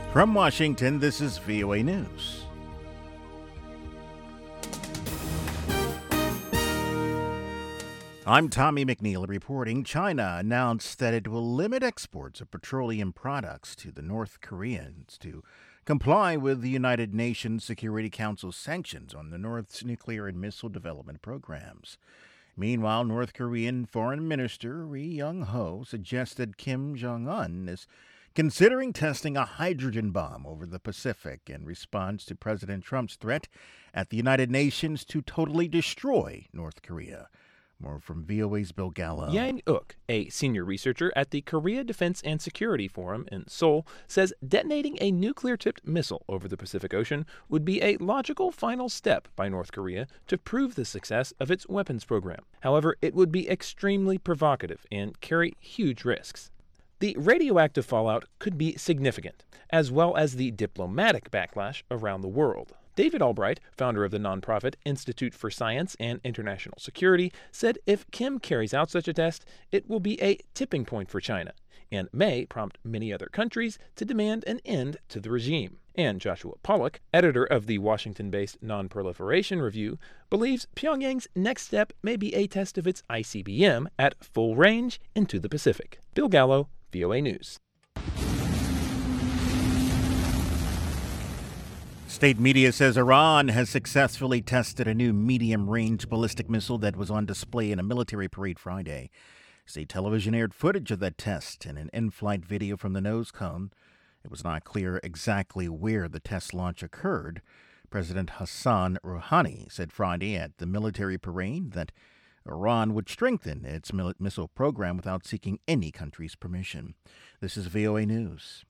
From Washington, this is VOA News. I'm Tommy McNeil reporting. China announced that it will limit exports of petroleum products to the North Koreans to comply with the United Nations Security Council sanctions on the North's nuclear and missile development programs. Meanwhile, North Korean Foreign Minister Ri Yong-ho suggested Kim Jong-un is considering testing a hydrogen bomb over the Pacific in response to President Trump's threat at the United Nations to totally destroy North Korea. More from VOA's Bill Gallo. Yang Uk, a senior researcher at the Korea Defense and Security Forum in Seoul, says detonating a nuclear-tipped missile over the Pacific Ocean would be a logical final step by North Korea to prove the success of its weapons program. However, it would be extremely provocative and carry huge risks. The radioactive fallout could be significant, as well as the diplomatic backlash around the world. David Albright, founder of the nonprofit Institute for Science and International Security, said if Kim carries out such a test, it will be a tipping point for China and may prompt many other countries to demand an end to the regime. And Joshua Pollack, editor of the Washington-based Non-Proliferation Review, believes Pyongyang's next step may be a test of its ICBM at full range into the Pacific. Bill Gallo, VOA News. State media says Iran has successfully tested a new medium-range ballistic missile that was on display in a military parade Friday. State television aired footage of that test and an in-flight video from the nose cone. It was not clear exactly where the test launch occurred. President Hassan Rouhani said Friday at the military parade that Iran would strengthen its missile program without seeking any country's permission. This is VOA News.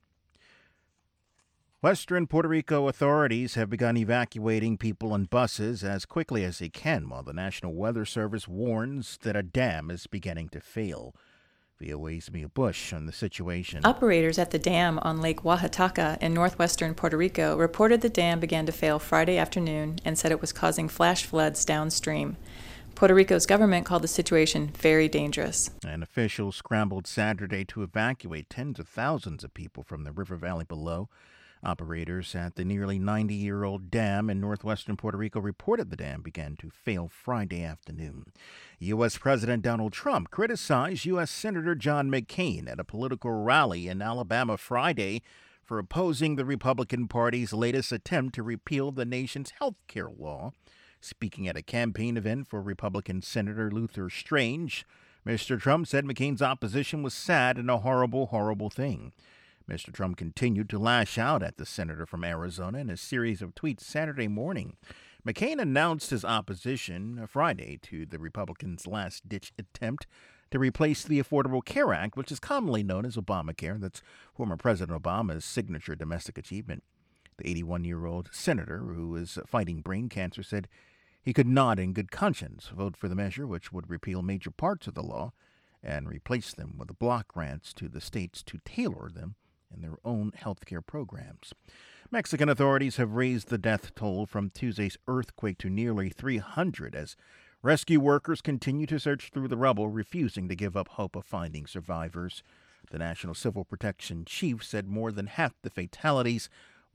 Western Puerto Rico authorities have begun evacuating people on buses as quickly as they can, while the National Weather Service warns that a dam is beginning to fail. VOA's Mia Bush on the situation. Operators at the dam on Lake Oaxaca in northwestern Puerto Rico reported the dam began to fail Friday afternoon and said it was causing flash floods downstream. Puerto Rico's government called the situation very dangerous. And officials scrambled Saturday to evacuate tens of thousands of people from the river valley below. Operators at the nearly 90-year-old dam in northwestern Puerto Rico reported the dam began to fail Friday afternoon. U.S. President Donald Trump criticized U.S. Senator John McCain at a political rally in Alabama Friday for opposing the Republican Party's latest attempt to repeal the nation's health care law. Speaking at a campaign event for Republican Senator Luther Strange, Mr. Trump said McCain's opposition was sad and a horrible, horrible thing. Mr. Trump continued to lash out at the senator from Arizona in a series of tweets Saturday morning. McCain announced his opposition Friday to the Republicans' last-ditch attempt to replace the Affordable Care Act, which is commonly known as Obamacare. That's former President Obama's signature domestic achievement. The 81-year-old senator, who is fighting brain cancer, said he could not in good conscience vote for the measure, which would repeal major parts of the law and replace them with block grants to the states to tailor them in their own health care programs. Mexican authorities have raised the death toll from Tuesday's earthquake to nearly 300 as rescue workers continue to search through the rubble, refusing to give up hope of finding survivors. The National Civil Protection Chief said more than half the fatalities,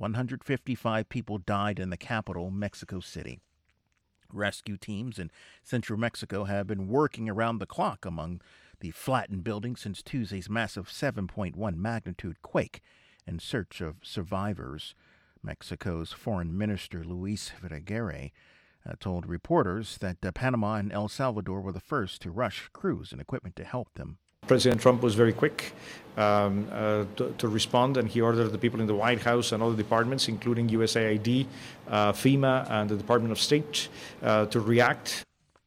155 people, died in the capital, Mexico City. Rescue teams in central Mexico have been working around the clock among the flattened buildings since Tuesday's massive 7.1 magnitude quake in search of survivors. Mexico's Foreign Minister Luis Videgaray told reporters that Panama and El Salvador were the first to rush crews and equipment to help them. President Trump was very quick to respond, and he ordered the people in the White House and other departments, including USAID, FEMA, and the Department of State, to react.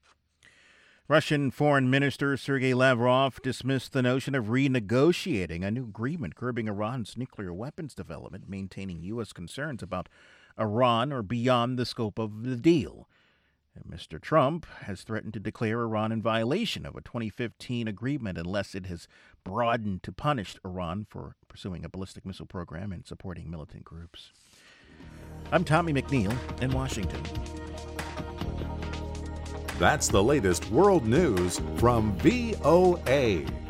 Russian Foreign Minister Sergei Lavrov dismissed the notion of renegotiating a new agreement curbing Iran's nuclear weapons development, maintaining U.S. concerns about Iran or beyond the scope of the deal. Mr. Trump has threatened to declare Iran in violation of a 2015 agreement unless it has broadened to punish Iran for pursuing a ballistic missile program and supporting militant groups. I'm Tommy McNeil in Washington. That's the latest world news from VOA.